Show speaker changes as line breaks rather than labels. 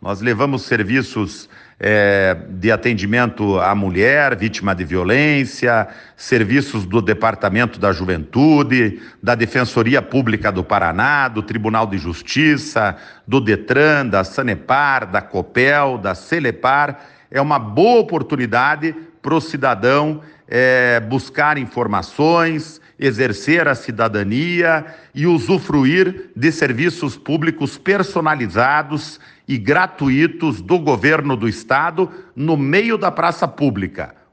Nós levamos serviços de atendimento à mulher vítima de violência, serviços do Departamento da Juventude, da Defensoria Pública do Paraná, do Tribunal de Justiça, do Detran, da Sanepar, da Copel, da Celepar. É uma boa oportunidade para o cidadão buscar informações, exercer a cidadania e usufruir de serviços públicos personalizados e gratuitos do governo do estado no meio da praça pública.